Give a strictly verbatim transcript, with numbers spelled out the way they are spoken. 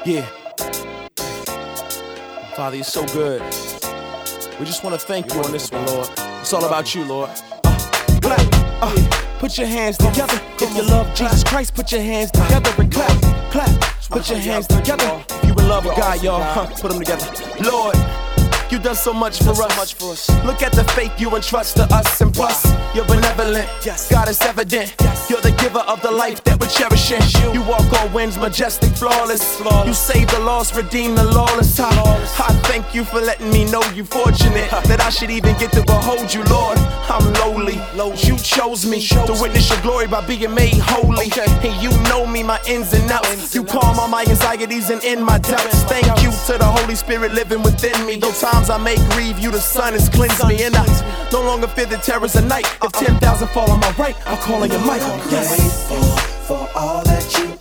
Yeah. Father, you're so good. We just want to thank you on this one, Lord. It's all about you, Lord. Uh, clap. Uh, put your hands together. If you love Jesus Christ, put your hands together and clap. Clap. Put your hands together. If you in love with God, y'all, huh, put them together. Lord, you done so much for us. Look at the faith you entrust to us, and plus, you're benevolent. God is evident. You're the giver of the life that we're cherishing. You walk on winds, majestic, flawless. You save the lost, redeem the lawless. I, I thank you for letting me know you fortunate that I should even get to behold you, Lord. I'm lowly. You chose me to witness your glory by being made holy. And you know me, my ins and outs. You calm all my anxieties and in my doubts. Thank you to the Holy Spirit living within me. Though times I may grieve, you the sun has cleansed me, and I no longer fear the terrors of night. If ten thousand fall on my right, I'll call on your mic. I'm grateful for all that you